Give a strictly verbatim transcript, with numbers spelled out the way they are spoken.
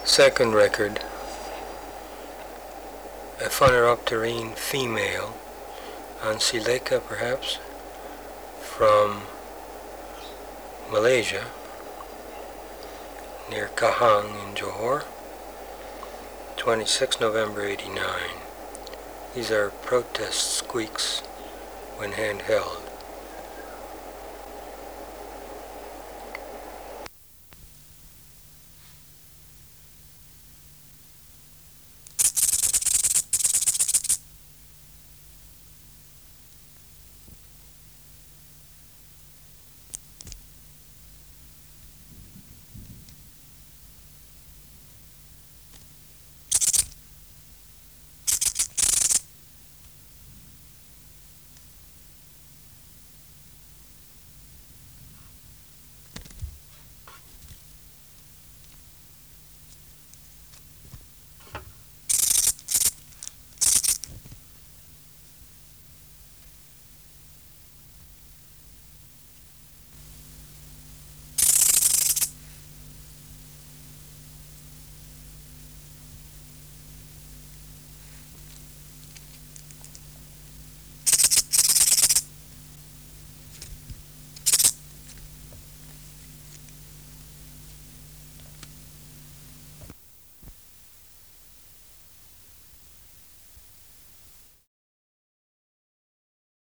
Second record, a Phaneropterine female, Ancyleka perhaps, from Malaysia, near Kahang in Johor, twenty-sixth November eighty-nine. These are protest squeaks when handheld.